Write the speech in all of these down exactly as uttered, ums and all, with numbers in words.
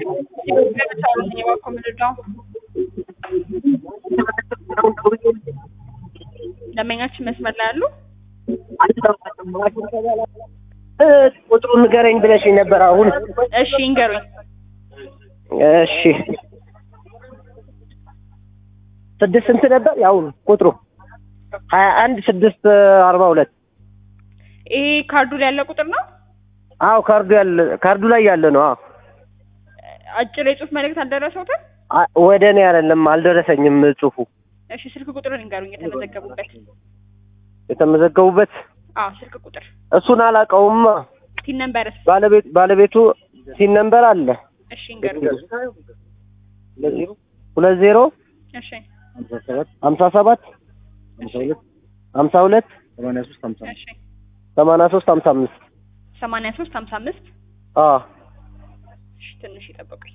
ደንበኛችን መስመር ላይ አሉ? ቁጥሩን ንገረኝ ብለሽኝ ነበር አሁን። እሺ ይንገሩኝ። እሺ ስድስት ስንት ነበር ያው ቁጥሩ? ሀያ አንድ ስድስት አርባ ሁለት ይሄ ካርዱ ላይ ያለ ቁጥር ነው? አዎ ካርዱ ያለ ካርዱ ላይ ያለ ነው። አዎ አጭር የጽሁፍ መልእክት አልደረሰውትም? ወደ እኔ አይደለም አልደረሰኝም ጽሁፉ። እሺ ስልክ ቁጥሩን ንገሩኝ የተመዘገቡበት። የተመዘገቡበት? አዎ ስልክ ቁጥር። እሱን አላውቀውም። ቲን ነምበርስ? ባለቤት ባለቤቱ ቲን ነምበር አለ። እሺ ንገሩኝ። ሁለት ዜሮ እሺ ሀምሳ ሰባት ሀምሳ ሁለት እሺ ሰማንያ ሶስት ሀምሳ አምስት ሰማንያ ሶስት ሀምሳ አምስት አዎ እሺ ትንሽ ይጠብቁኝ።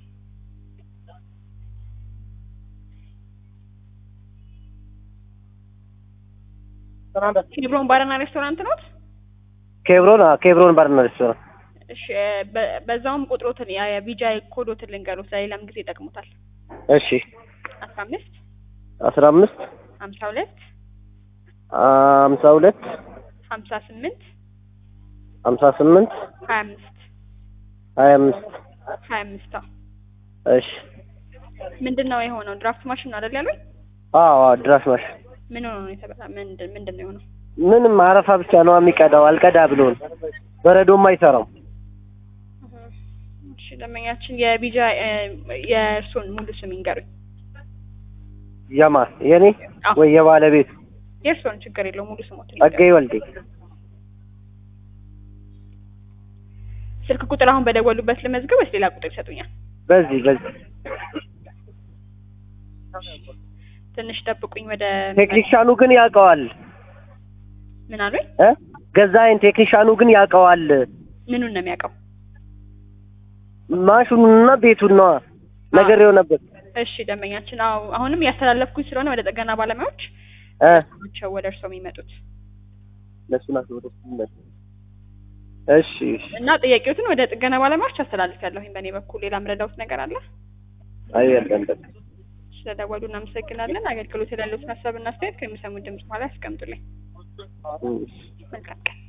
ኬብሮን ባርና ሬስቶራንት ነው? ኬብሮን አዎ ኬብሮን ባርና ሬስቶራንት። እሺ በዛውም ቁጥሮትን የቪጃ ኮዶትን ልንገሩት ለሌላም ጊዜ ይጠቅሙታል። እሺ አስራ አምስት አስራ አምስት ሀምሳ ሁለት ሀምሳ ሁለት ሀምሳ ስምንት ሀምሳ ስምንት ሀያ አምስት ሀያ አምስት ሀያ አምስት እሺ ምንድነው የሆነው? ድራፍት ማሽን አይደል ያሉኝ? አዎ ድራፍት ማሽን። ምን ሆኖ ነው የተበላ? ምንድን ምንድነው የሆነው? ምንም አረፋ ብቻ ነው የሚቀዳው። አልቀዳ ብሎን በረዶም አይሰራም። እሺ ደንበኛችን የቢጃ የእርሱን ሙሉ ስም ይንገሩኝ። የማ የኔ ወይ የባለቤት? የእርሱን ችግር የለውም ሙሉ ስሞት። ጸጋዬ ወልዴ። ስልክ ቁጥር አሁን በደወሉበት ልመዝገብ ወይስ ሌላ ቁጥር ይሰጡኛል? በዚህ በዚህ ትንሽ ጠብቁኝ። ወደ ቴክኒሻኑ ግን ያውቀዋል። ምን አሉኝ? እ ገዛኸኝ ቴክኒሻኑ ግን ያውቀዋል። ምኑን ነው የሚያውቀው? ማሽኑንና ቤቱን ነው ነገሬው ነበር። እሺ ደንበኛችን አዎ አሁንም ያስተላለፍኩኝ ስለሆነ ወደ ጥገና ባለሙያዎች እ ናቸው ወደ እርሶ የሚመጡት። ለሱና ወደ እሱ እሺ እና ጥያቄዎትን ወደ ጥገና ባለሙያዎች አስተላልፋለሁኝ። በእኔ በኩል ሌላ ምረዳውት ነገር አለ? አይ አይደለም። ስለደወሉ እናመሰግናለን። አገልግሎት ያለውን ሀሳብና አስተያየት ከሚሰሙት ድምጽ በኋላ ያስቀምጡልኝ። መልካም ቀን።